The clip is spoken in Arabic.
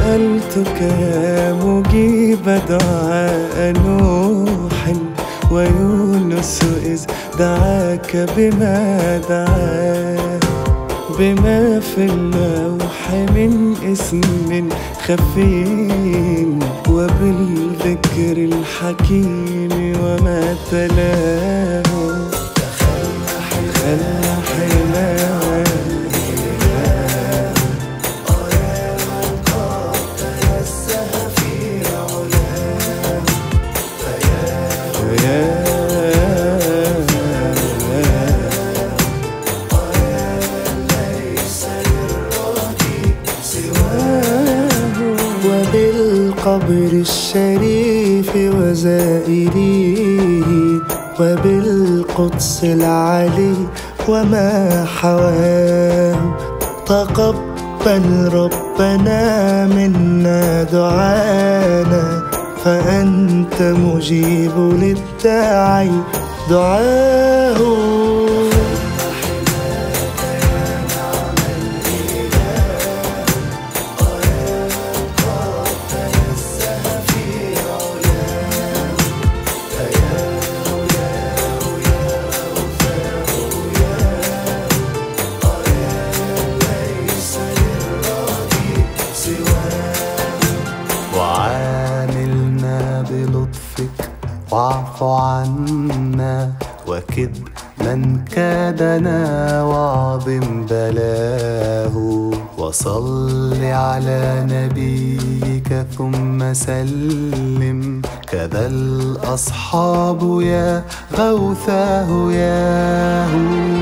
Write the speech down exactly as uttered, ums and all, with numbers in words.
سألتك يا مجيب دعاء نوح ويونس إذ دعاك بما دعاه، بما في اللوح من اسم خفي وبالذكر الحكيم وما تلاه. تخلى حماه وبالقبر الشريف وزائريه وبالقدس العلي وما حواه. تقبل ربنا منا دعانا فأنت مجيب للداعي دعاه. وعاملنا بلطفك واعف عنا وكد من كادنا وعظم بلاه. وصل على نبيك ثم سلم كذا الأصحاب يا غوثاه ياهو.